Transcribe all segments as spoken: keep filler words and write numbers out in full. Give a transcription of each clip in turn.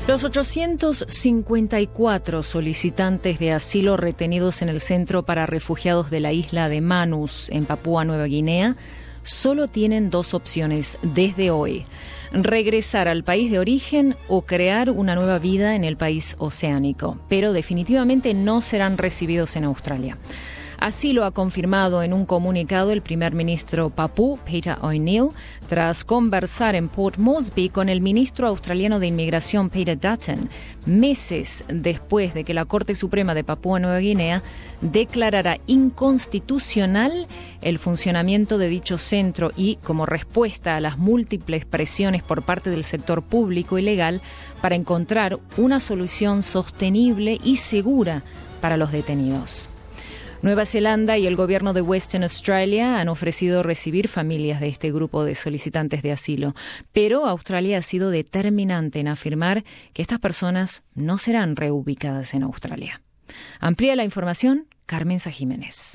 Los ochocientos cincuenta y cuatro solicitantes de asilo retenidos en el centro para refugiados de la isla de Manus, en Papúa Nueva Guinea, solo tienen dos opciones desde hoy: regresar al país de origen o crear una nueva vida en el país oceánico, pero definitivamente no serán recibidos en Australia. Así lo ha confirmado en un comunicado el primer ministro papú, Peter O'Neill, tras conversar en Port Moresby con el ministro australiano de Inmigración, Peter Dutton, meses después de que la Corte Suprema de Papúa Nueva Guinea declarara inconstitucional el funcionamiento de dicho centro y, como respuesta a las múltiples presiones por parte del sector público y legal para encontrar una solución sostenible y segura para los detenidos. Nueva Zelanda y el gobierno de Western Australia han ofrecido recibir familias de este grupo de solicitantes de asilo, pero Australia ha sido determinante en afirmar que estas personas no serán reubicadas en Australia. Amplía la información Carmen Sá Jiménez.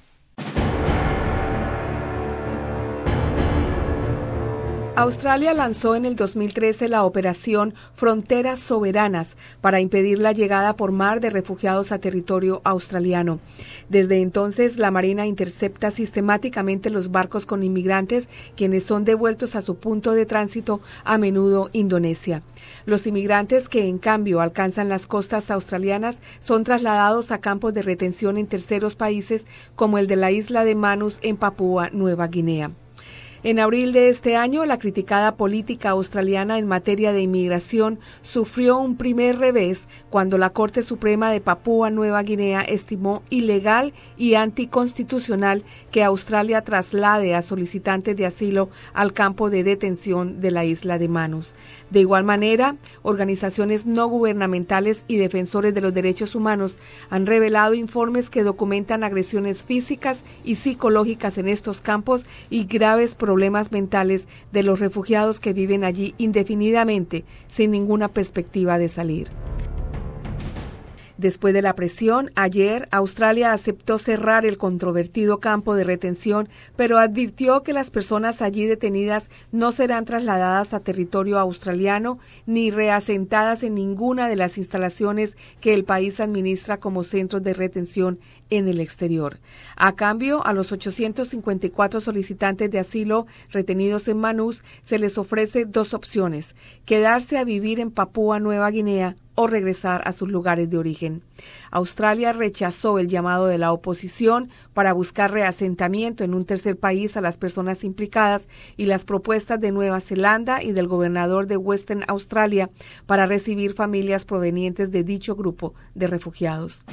Australia lanzó en el dos mil trece la operación Fronteras Soberanas para impedir la llegada por mar de refugiados a territorio australiano. Desde entonces, la Marina intercepta sistemáticamente los barcos con inmigrantes, quienes son devueltos a su punto de tránsito, a menudo Indonesia. Los inmigrantes que, en cambio, alcanzan las costas australianas son trasladados a campos de retención en terceros países, como el de la isla de Manus en Papúa Nueva Guinea. En abril de este año, la criticada política australiana en materia de inmigración sufrió un primer revés cuando la Corte Suprema de Papúa Nueva Guinea estimó ilegal y anticonstitucional que Australia traslade a solicitantes de asilo al campo de detención de la isla de Manus. De igual manera, organizaciones no gubernamentales y defensores de los derechos humanos han revelado informes que documentan agresiones físicas y psicológicas en estos campos y graves problemas problemas mentales de los refugiados que viven allí indefinidamente sin ninguna perspectiva de salir. Después de la presión, ayer Australia aceptó cerrar el controvertido campo de retención, pero advirtió que las personas allí detenidas no serán trasladadas a territorio australiano ni reasentadas en ninguna de las instalaciones que el país administra como centros de retención en el exterior. A cambio, a los ochocientos cincuenta y cuatro solicitantes de asilo retenidos en Manus se les ofrece dos opciones: quedarse a vivir en Papúa Nueva Guinea o regresar a sus lugares de origen. Australia rechazó el llamado de la oposición para buscar reasentamiento en un tercer país a las personas implicadas y las propuestas de Nueva Zelanda y del gobernador de Western Australia para recibir familias provenientes de dicho grupo de refugiados.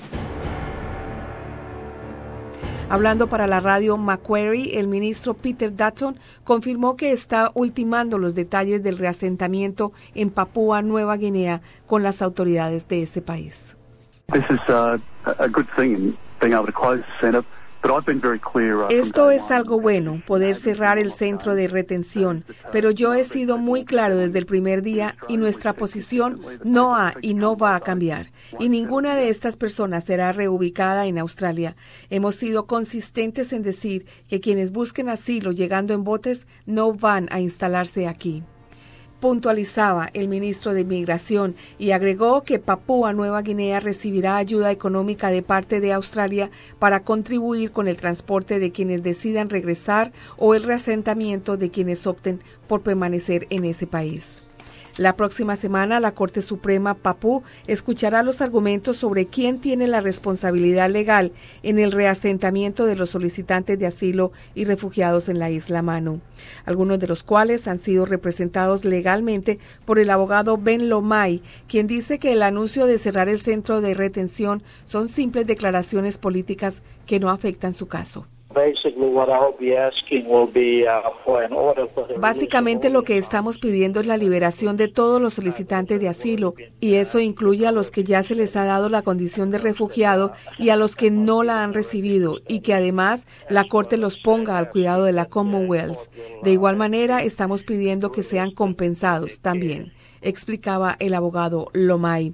Hablando para la radio Macquarie, el ministro Peter Dutton confirmó que está ultimando los detalles del reasentamiento en Papúa Nueva Guinea con las autoridades de ese país. This is uh, a good thing, being able to close the centre. Esto es algo bueno, poder cerrar el centro de retención, pero yo he sido muy claro desde el primer día y nuestra posición no ha y no va a cambiar. Y ninguna de estas personas será reubicada en Australia. Hemos sido consistentes en decir que quienes busquen asilo llegando en botes no van a instalarse aquí, puntualizaba el ministro de Inmigración, y agregó que Papúa Nueva Guinea recibirá ayuda económica de parte de Australia para contribuir con el transporte de quienes decidan regresar o el reasentamiento de quienes opten por permanecer en ese país. La próxima semana, la Corte Suprema Papú escuchará los argumentos sobre quién tiene la responsabilidad legal en el reasentamiento de los solicitantes de asilo y refugiados en la isla Manu, algunos de los cuales han sido representados legalmente por el abogado Ben Lomai, quien dice que el anuncio de cerrar el centro de retención son simples declaraciones políticas que no afectan su caso. Básicamente lo que estamos pidiendo es la liberación de todos los solicitantes de asilo, y eso incluye a los que ya se les ha dado la condición de refugiado y a los que no la han recibido, y que además la Corte los ponga al cuidado de la Commonwealth. De igual manera, estamos pidiendo que sean compensados también, explicaba el abogado Lomai.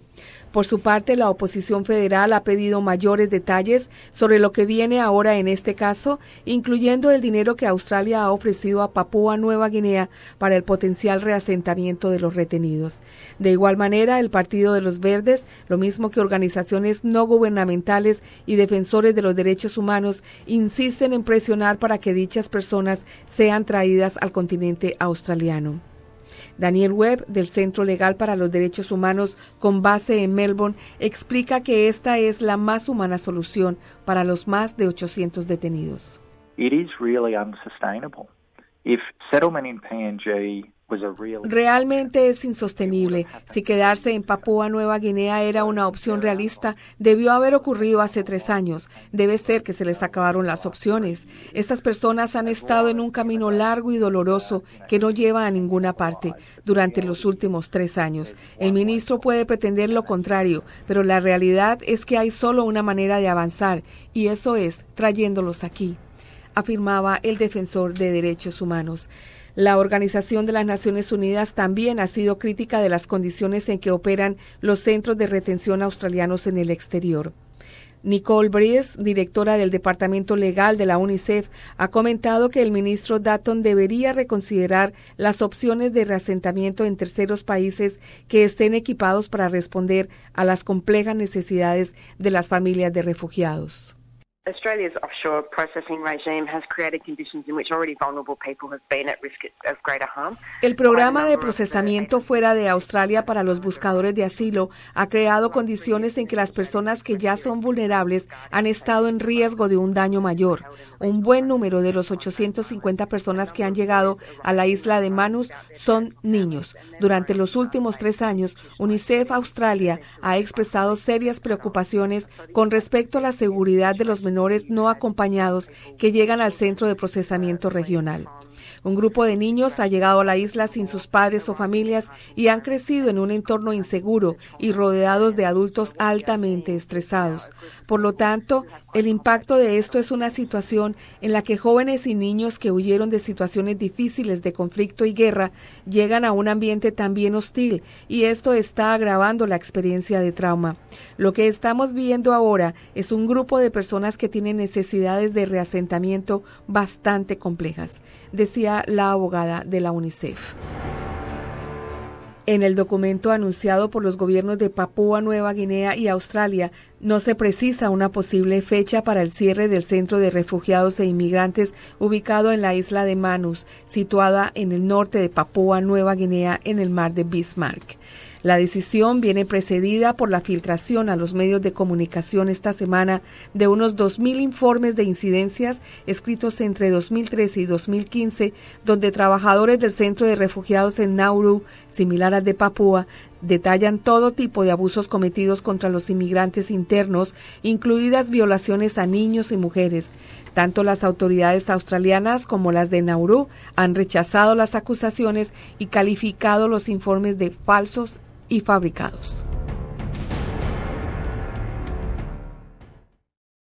Por su parte, la oposición federal ha pedido mayores detalles sobre lo que viene ahora en este caso, incluyendo el dinero que Australia ha ofrecido a Papúa Nueva Guinea para el potencial reasentamiento de los retenidos. De igual manera, el Partido de los Verdes, lo mismo que organizaciones no gubernamentales y defensores de los derechos humanos, insisten en presionar para que dichas personas sean traídas al continente australiano. Daniel Webb, del Centro Legal para los Derechos Humanos con base en Melbourne, explica que esta es la más humana solución para los más de ochocientos detenidos. It is really unsustainable. If settlement in P N G was a real... Realmente es insostenible. Si quedarse en Papúa Nueva Guinea era una opción realista, debió haber ocurrido hace tres años. Debe ser que se les acabaron las opciones. Estas personas han estado en un camino largo y doloroso que no lleva a ninguna parte durante los últimos tres años. El ministro puede pretender lo contrario, pero la realidad es que hay solo una manera de avanzar, y eso es trayéndolos aquí, afirmaba el defensor de derechos humanos. La Organización de las Naciones Unidas también ha sido crítica de las condiciones en que operan los centros de retención australianos en el exterior. Nicole Breeze, directora del Departamento Legal de la UNICEF, ha comentado que el ministro Dutton debería reconsiderar las opciones de reasentamiento en terceros países que estén equipados para responder a las complejas necesidades de las familias de refugiados. Australia's offshore processing regime has created conditions in which already vulnerable people have been at risk of greater harm. El programa de procesamiento fuera de Australia para los buscadores de asilo ha creado condiciones en que las personas que ya son vulnerables han estado en riesgo de un daño mayor. Un buen número de los ochocientas cincuenta personas que han llegado a la isla de Manus son niños. Durante los últimos tres años, UNICEF Australia ha expresado serias preocupaciones con respecto a la seguridad de los menores no acompañados que llegan al centro de procesamiento regional. Un grupo de niños ha llegado a la isla sin sus padres o familias y han crecido en un entorno inseguro y rodeados de adultos altamente estresados. Por lo tanto, el impacto de esto es una situación en la que jóvenes y niños que huyeron de situaciones difíciles de conflicto y guerra llegan a un ambiente también hostil, y esto está agravando la experiencia de trauma. Lo que estamos viendo ahora es un grupo de personas que tienen necesidades de reasentamiento bastante complejas, decía la abogada de la UNICEF. En el documento anunciado por los gobiernos de Papúa Nueva Guinea y Australia, no se precisa una posible fecha para el cierre del centro de refugiados e inmigrantes ubicado en la isla de Manus, situada en el norte de Papúa Nueva Guinea en el mar de Bismarck. La decisión viene precedida por la filtración a los medios de comunicación esta semana de unos dos mil informes de incidencias escritos entre dos mil trece y dos mil quince, donde trabajadores del centro de refugiados en Nauru, similar al de Papúa, detallan todo tipo de abusos cometidos contra los inmigrantes internos, incluidas violaciones a niños y mujeres. Tanto las autoridades australianas como las de Nauru han rechazado las acusaciones y calificado los informes de falsos y fabricados.